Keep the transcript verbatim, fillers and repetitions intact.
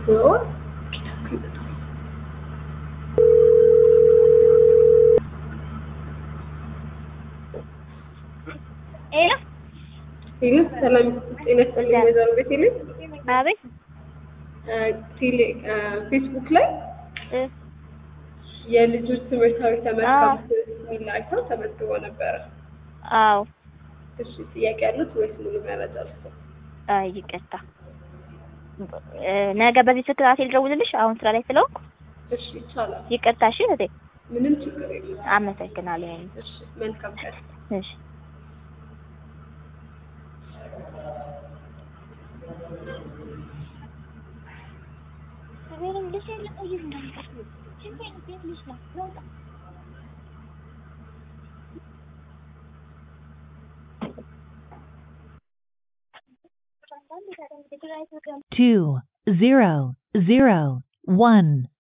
ሲሆን ኤላ ይህ ሰላም ጤና ይስጥልኝ ወይዘሮ ቤቴልሄም አቤት ቴሌ ፌስቡክ ላይ እ የልጆች ትምህርታዊ ተመዝገቡ የሚል አይተው ተመዝግቦ ነበረ። አዎ እሺ ጥያቄ ያሉት ወይስ ሙሉ መረጃ አልሰጠም? አይ ይቅርታ ነገ በዚህ ስልክ ራሴ ልደውልልሽ አሁን ስራ ላይ ስለሆንኩ እሺ ይቻላል። ይቅርታ እሺ እህቴ ምንም ችግር የለም። አመሰግናለሁ። እሺ መልካም ቀን። እሺ two zero zero one